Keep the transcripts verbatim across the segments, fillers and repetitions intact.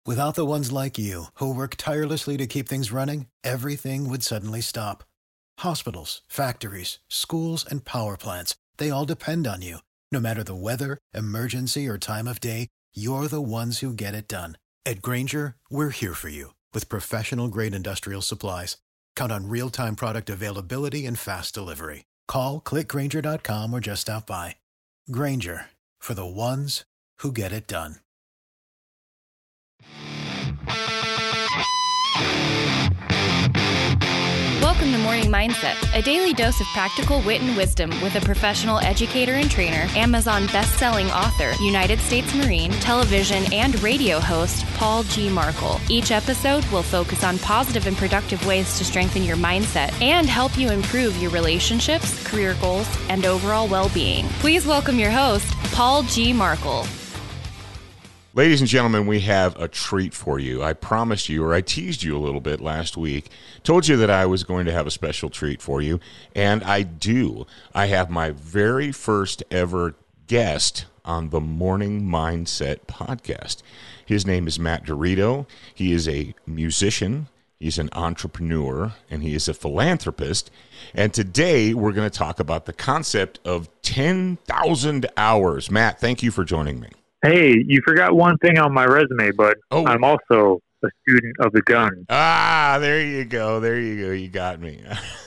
Without the ones like you, who work tirelessly to keep things running, everything would suddenly stop. Hospitals, factories, schools, and power plants, they all depend on you. No matter the weather, emergency, or time of day, you're the ones who get it done. At Grainger, we're here for you with professional-grade industrial supplies. Count on real-time product availability and fast delivery. Call, click Grainger dot com, or just stop by. Grainger, for the ones who get it done. Welcome to Morning Mindset, a daily dose of practical wit and wisdom with a professional educator and trainer, Amazon best-selling author, United States Marine, television and radio host, Paul G. Markel. Each episode will focus on positive and productive ways to strengthen your mindset and help you improve your relationships, career goals, and overall well-being. Please welcome your host, Paul G. Markel. Ladies and gentlemen, we have a treat for you. I promised you, or I teased you a little bit last week, told you that I was going to have a special treat for you, and I do. I have my very first ever guest on the Morning Mindset podcast. His name is Matt Dorito. He is a musician, he's an entrepreneur, and he is a philanthropist. And today we're going to talk about the concept of ten thousand hours. Matt, thank you for joining me. Hey, you forgot one thing on my resume, bud. Oh. I'm also a student of the gun. Ah, there you go. There you go. You got me.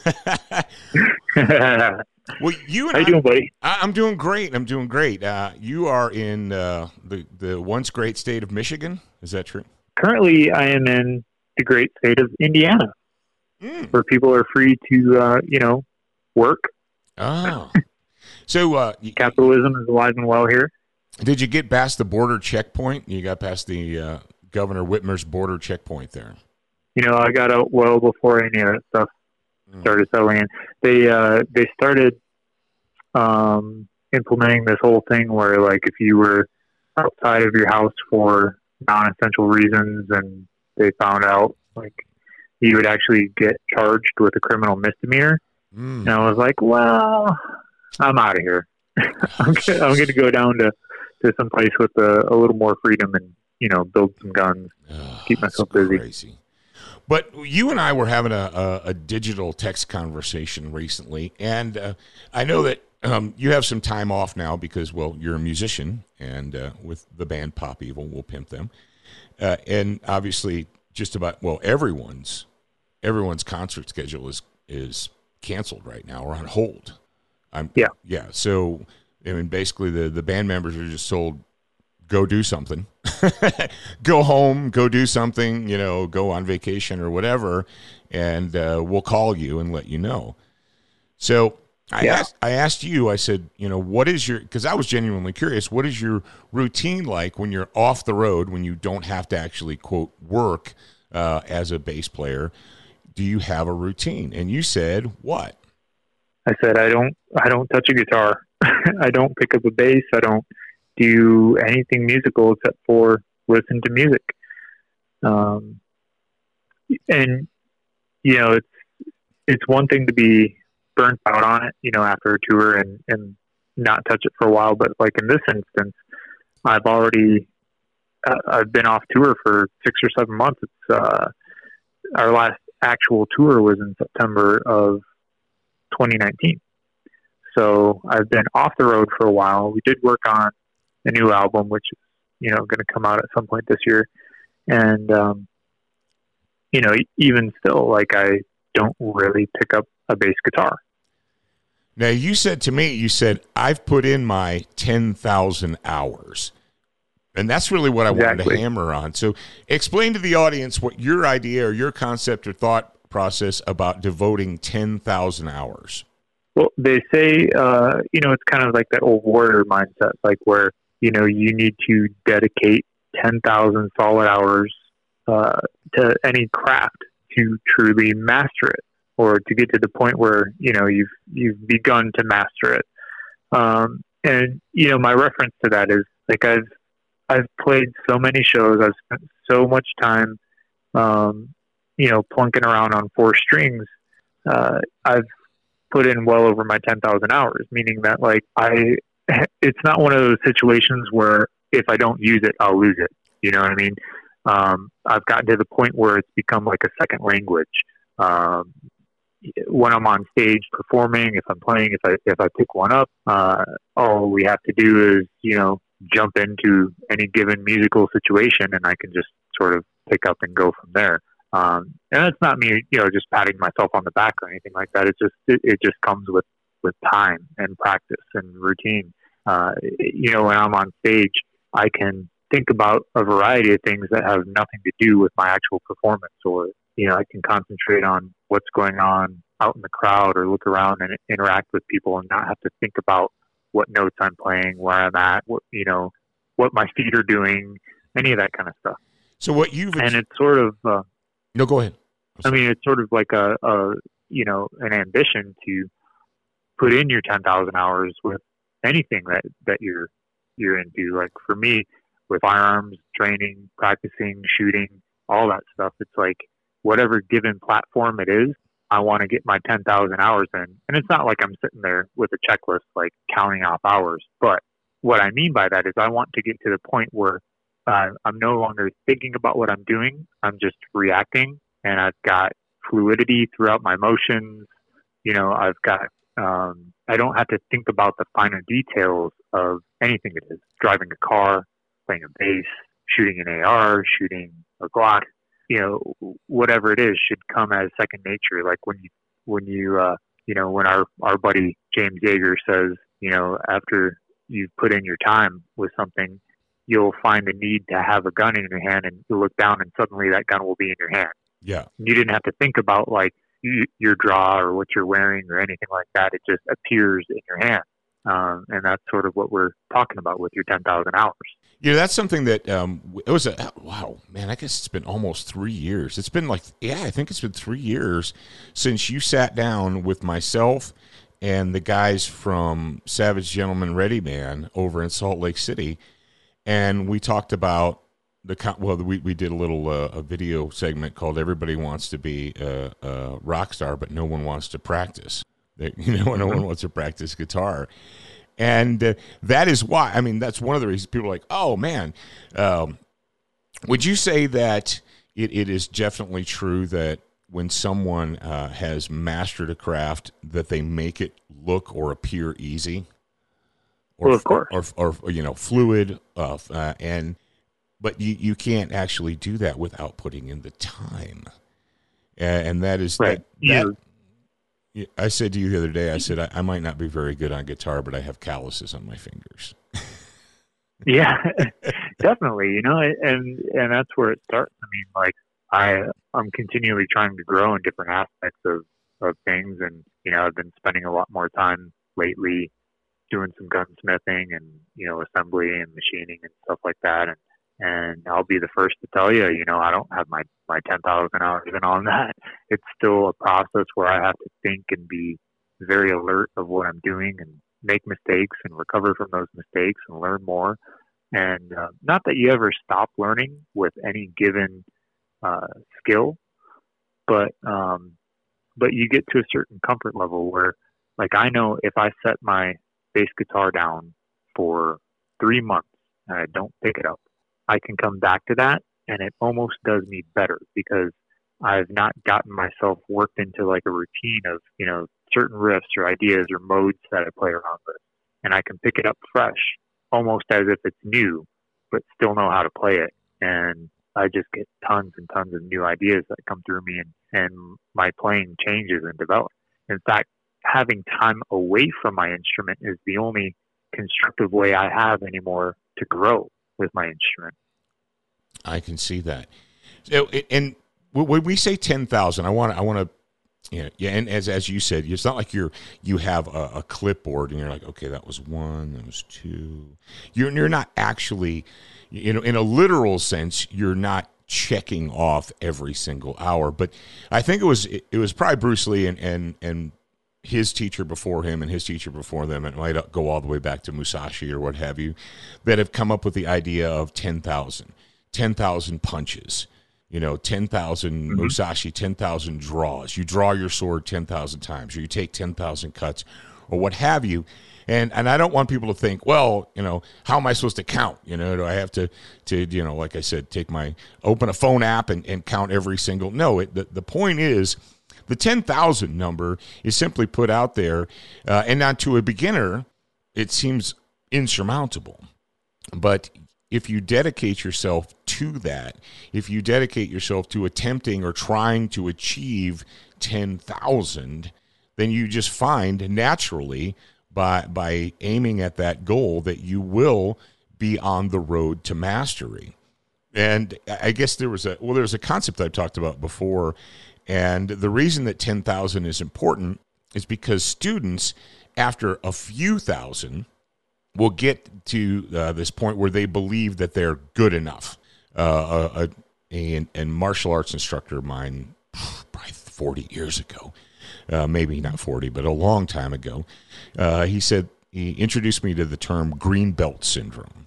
Well, you and How you I, doing, buddy? I, I'm doing great. I'm doing great. Uh, you are in uh, the, the once great state of Michigan. Is that true? Currently, I am in the great state of Indiana, mm. where people are free to, uh, you know, work. Oh. So uh, capitalism is alive and well here. Did you get past the border checkpoint? You got past the uh, Governor Whitmer's border checkpoint there. You know, I got out well before any of that stuff mm. started settling in. They uh, they started um, implementing this whole thing where, like, if you were outside of your house for non-essential reasons, and they found out, like, you would actually get charged with a criminal misdemeanor. Mm. And I was like, well, I'm out of here. I'm gonna, I'm going to go down to. to some place with a, a little more freedom and, you know, build some guns, oh, keep myself busy. Crazy. But you and I were having a, a, a digital text conversation recently, and uh, I know that um, you have some time off now because, well, you're a musician, and uh, with the band Pop Evil, we'll pimp them. Uh, and obviously just about, well, everyone's everyone's concert schedule is, is canceled right now or on hold. I'm, yeah. Yeah, so... I mean, basically, the, the band members are just told, go do something. Go home, go do something, you know, go on vacation or whatever, and uh, we'll call you and let you know. So I, yeah. asked, I asked you, I said, you know, what is your – because I was genuinely curious, what is your routine like when you're off the road, when you don't have to actually, quote, work uh, as a bass player? Do you have a routine? And you said what? I said, I don't I don't touch a guitar. I don't pick up a bass. I don't do anything musical except for listen to music. Um, and, you know, it's it's one thing to be burnt out on it, you know, after a tour and, and not touch it for a while. But, like, in this instance, I've already uh, I've been off tour for six or seven months. It's uh, our last actual tour was in September of twenty nineteen. So I've been off the road for a while. We did work on a new album, which is, you know, going to come out at some point this year. And, um, you know, even still, like, I don't really pick up a bass guitar. Now, you said to me, you said, I've put in my ten thousand hours. And that's really what I exactly. wanted to hammer on. So explain to the audience what your idea or your concept or thought process about devoting ten thousand hours. Well, they say, uh, you know, it's kind of like that old warrior mindset, like where, you know, you need to dedicate ten thousand solid hours uh, to any craft to truly master it, or to get to the point where, you know, you've, you've begun to master it. Um, and, you know, my reference to that is, like, I've, I've played so many shows. I've spent so much time, um, you know, plunking around on four strings. Uh, I've put in well over my ten thousand hours, meaning that, like, I, it's not one of those situations where if I don't use it, I'll lose it. You know what I mean? Um, I've gotten to the point where it's become like a second language. Um, when I'm on stage performing, if I'm playing, if I if I pick one up, uh, all we have to do is, you know, jump into any given musical situation, and I can just sort of pick up and go from there. Um, and that's not me, you know, just patting myself on the back or anything like that. It's just it, it just comes with, with time and practice and routine. Uh, you know, when I'm on stage, I can think about a variety of things that have nothing to do with my actual performance, or, you know, I can concentrate on what's going on out in the crowd, or look around and interact with people and not have to think about what notes I'm playing, where I'm at, what, you know, what my feet are doing, any of that kind of stuff. So what you've and it's sort of uh, no, go ahead. I mean, it's sort of like a, a you know, an ambition to put in your ten thousand hours with anything that that you're you're into. Like for me, with firearms training, practicing, shooting, all that stuff, it's like whatever given platform it is, I want to get my ten thousand hours in. And it's not like I'm sitting there with a checklist, like counting off hours. But what I mean by that is I want to get to the point where uh, I'm no longer thinking about what I'm doing. I'm just reacting, and I've got fluidity throughout my motions. You know, I've got, um, I don't have to think about the finer details of anything it is. Driving a car, playing a bass, shooting an A R, shooting a Glock. You know, whatever it is should come as second nature. Like when you, when you, uh, you know, when our, our buddy James Yeager says, you know, after you've put in your time with something, you'll find the need to have a gun in your hand, and you look down and suddenly that gun will be in your hand. Yeah. You didn't have to think about like you, your draw or what you're wearing or anything like that. It just appears in your hand. Um, and that's sort of what we're talking about with your ten thousand hours. Yeah, that's something that um, it was a wow, man. I guess it's been almost three years. It's been like, yeah, I think it's been three years since you sat down with myself and the guys from Savage Gentleman Ready Man over in Salt Lake City, and we talked about the well, we we did a little uh, a video segment called "Everybody Wants to Be a, a Rock Star, but No One Wants to Practice." They, you know, no one wants to practice guitar. And uh, that is why, I mean, that's one of the reasons people are like, oh, man. Um, would you say that it, it is definitely true that when someone uh, has mastered a craft, that they make it look or appear easy? Or, well, of course. Or, or, or you know, fluid. Uh, uh, and But you, you can't actually do that without putting in the time. Uh, and that is right. that, that I said to you the other day, I said, I, I might not be very good on guitar, but I have calluses on my fingers. Yeah, definitely. You know, and, and that's where it starts. I mean, like I, I'm continually trying to grow in different aspects of, of things. And, you know, I've been spending a lot more time lately doing some gunsmithing and, you know, assembly and machining and stuff like that. And, And I'll be the first to tell you, you know, I don't have my, my ten thousand hours even on that. It's still a process where I have to think and be very alert of what I'm doing and make mistakes and recover from those mistakes and learn more. And uh, not that you ever stop learning with any given uh, skill, but um, but you get to a certain comfort level where, like, I know if I set my bass guitar down for three months and I don't pick it up, I can come back to that, and it almost does me better because I've not gotten myself worked into like a routine of, you know, certain riffs or ideas or modes that I play around with. And I can pick it up fresh, almost as if it's new, but still know how to play it. And I just get tons and tons of new ideas that come through me, and, and my playing changes and develops. In fact, having time away from my instrument is the only constructive way I have anymore to grow with my instrument. I can see that. So, and when we say ten thousand, I want I want to, you know, yeah. And as as you said, it's not like you're you have a, a clipboard and you're like, okay, that was one, that was two. You're you're not actually, you know, in a literal sense, you're not checking off every single hour. But I think it was it, it was probably Bruce Lee and and and. his teacher before him and his teacher before them, and it might go all the way back to Musashi or what have you, that have come up with the idea of ten thousand, ten thousand punches, you know, ten thousand mm-hmm. Musashi, ten thousand draws. You draw your sword ten thousand times, or you take ten thousand cuts, or what have you. And and I don't want people to think, well, you know, how am I supposed to count? You know, do I have to, to you know, like I said, take my, open a phone app and, and count every single, no, it, the, the point is the ten thousand number is simply put out there, uh, and not to a beginner, it seems insurmountable. But if you dedicate yourself to that, if you dedicate yourself to attempting or trying to achieve ten thousand, then you just find naturally by by aiming at that goal that you will be on the road to mastery. And I guess there was a, well, there's a concept I've talked about before, and the reason that ten thousand is important is because students, after a few thousand, will get to uh, this point where they believe that they're good enough. Uh, a, a, a, a martial arts instructor of mine, probably forty years ago, uh, maybe not forty, but a long time ago, uh, he said, he introduced me to the term green belt syndrome.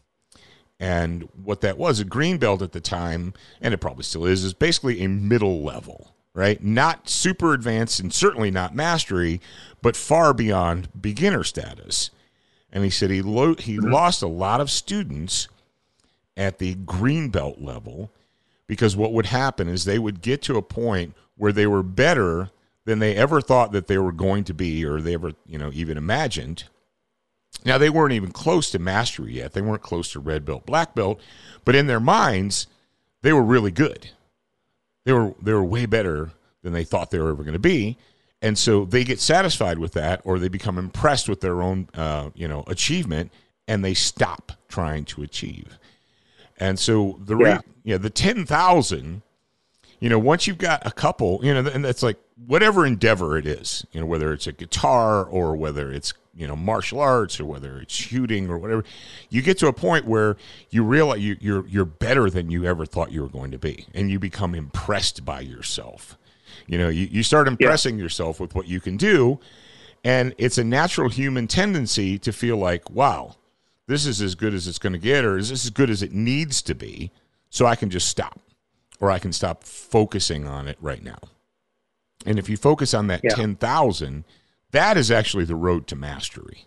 And what that was, a green belt at the time, and it probably still is, is basically a middle level, right? Not super advanced and certainly not mastery, but far beyond beginner status. And he said he lo- he lost a lot of students at the green belt level because what would happen is they would get to a point where they were better than they ever thought that they were going to be, or they ever, you know, even imagined. Now, they weren't even close to mastery yet. They weren't close to red belt, black belt, but in their minds, they were really good. They were they were way better than they thought they were ever going to be. And so they get satisfied with that, or they become impressed with their own, uh, you know, achievement, and they stop trying to achieve. And so the yeah, re- yeah the ten thousand, you know, once you've got a couple, you know, and that's like whatever endeavor it is, you know, whether it's a guitar or whether it's, you know, martial arts or whether it's shooting or whatever, you get to a point where you realize you, you're you're better than you ever thought you were going to be, and you become impressed by yourself. You know, you, you start impressing yeah. yourself with what you can do, and it's a natural human tendency to feel like, wow, this is as good as it's going to get, or is this as good as it needs to be, so I can just stop, or I can stop focusing on it right now. And if you focus on that yeah. ten thousand, that is actually the road to mastery.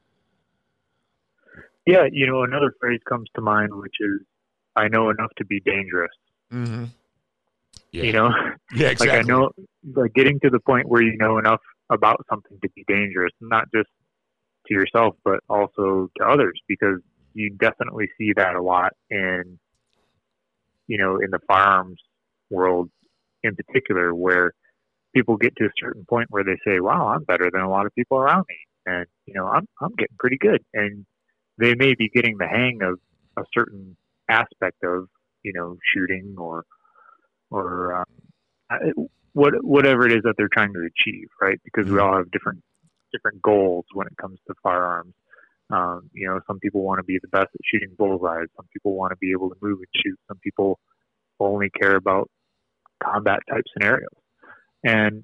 Yeah, you know, another phrase comes to mind, which is, I know enough to be dangerous. Mm-hmm. Yeah. You know, yeah, exactly. Like I know, like getting to the point where you know enough about something to be dangerous, not just to yourself, but also to others, because you definitely see that a lot in, you know, in the firearms world in particular, where people get to a certain point where they say, wow, I'm better than a lot of people around me. And, you know, I'm, I'm getting pretty good. And they may be getting the hang of a certain aspect of, you know, shooting or, or uh, what, whatever it is that they're trying to achieve, right? Because we all have different different goals when it comes to firearms. Um, you know, some people want to be the best at shooting bullseyes. Some people want to be able to move and shoot. Some people only care about combat type scenarios. And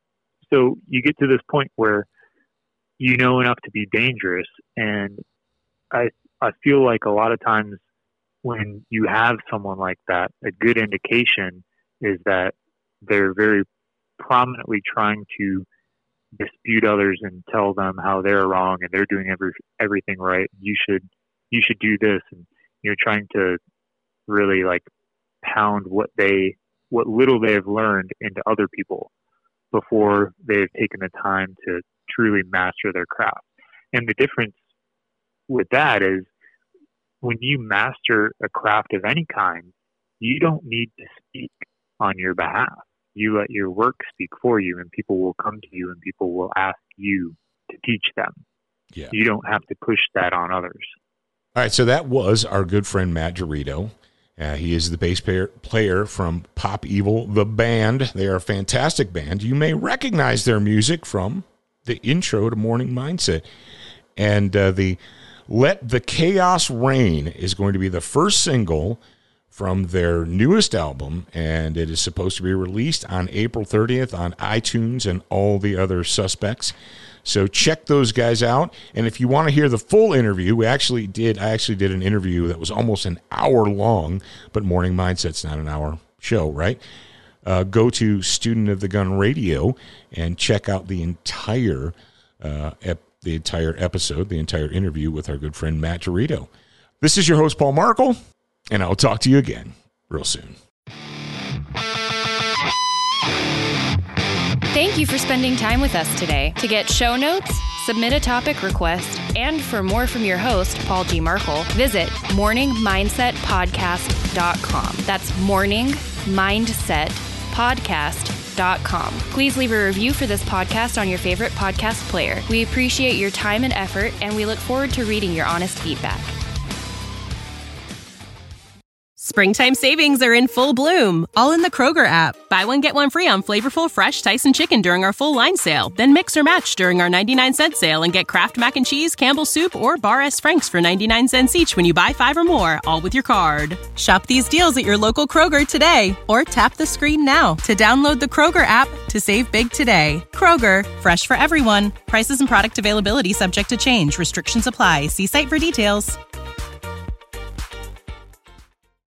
so you get to this point where you know enough to be dangerous. And I I feel like a lot of times when you have someone like that, a good indication is that they're very prominently trying to dispute others and tell them how they're wrong and they're doing every everything right. You should you should do this, and you're trying to really like pound what they what little they have learned into other people before they've taken the time to truly master their craft. And the difference with that is when you master a craft of any kind, you don't need to speak on your behalf. You let your work speak for you, and people will come to you and people will ask you to teach them. Yeah. You don't have to push that on others. All right, so that was our good friend Matt Garrido. Uh, he is the bass player, player from Pop Evil, the band. They are a fantastic band. You may recognize their music from the intro to Morning Mindset. And uh, the Let the Chaos Reign is going to be the first single from their newest album, and it is supposed to be released on April thirtieth on iTunes and all the other suspects. So check those guys out. And if you want to hear the full interview, we actually did, I actually did an interview that was almost an hour long, but Morning Mindset's not an hour show, right? Uh, go to Student of the Gun Radio and check out the entire uh, ep- the entire episode, the entire interview with our good friend Matt Dorito. This is your host, Paul Markle, and I'll talk to you again real soon. Thank you for spending time with us today. To get show notes, submit a topic request, and for more from your host, Paul G. Markle, visit morning mindset podcast dot com. That's morning mindset podcast dot com. Please leave a review for this podcast on your favorite podcast player. We appreciate your time and effort, and we look forward to reading your honest feedback. Springtime savings are in full bloom, all in the Kroger app. Buy one, get one free on flavorful, fresh Tyson chicken during our full line sale. Then mix or match during our ninety-nine cent sale and get Kraft Mac and Cheese, Campbell's Soup, or Bar S. Frank's for ninety-nine cents each when you buy five or more, all with your card. Shop these deals at your local Kroger today, or tap the screen now to download the Kroger app to save big today. Kroger, fresh for everyone. Prices and product availability subject to change. Restrictions apply. See site for details.